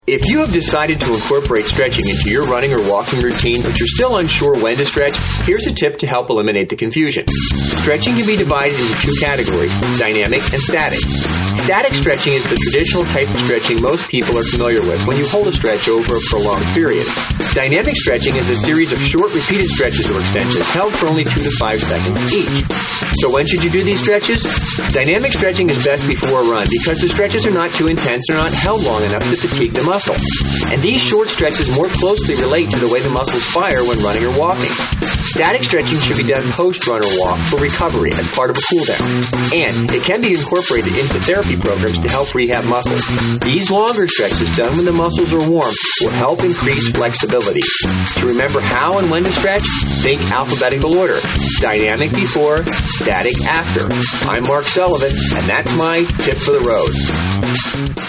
If you have decided to incorporate stretching into your running or walking routine, but you're still unsure when to stretch, here's a tip to help eliminate the confusion. Stretching can be divided into two categories, dynamic and static. Static stretching is the traditional type of stretching most people are familiar with when you hold a stretch over a prolonged period. Dynamic stretching is a series of short repeated stretches or extensions held for only 2 to 5 seconds each. So when should you do these stretches? Dynamic stretching is best before a run because the stretches are not too intense and are not held long enough to fatigue the muscle. And these short stretches more closely relate to the way the muscles fire when running or walking. Static stretching should be done post-run or walk for recovery as part of a cool down. And it can be incorporated into therapy programs to help rehab muscles. These longer stretches done when the muscles are warm will help increase flexibility. To remember how and when to stretch, think alphabetical order. Dynamic before, static after. I'm Mark Sullivan, and that's my tip for the road.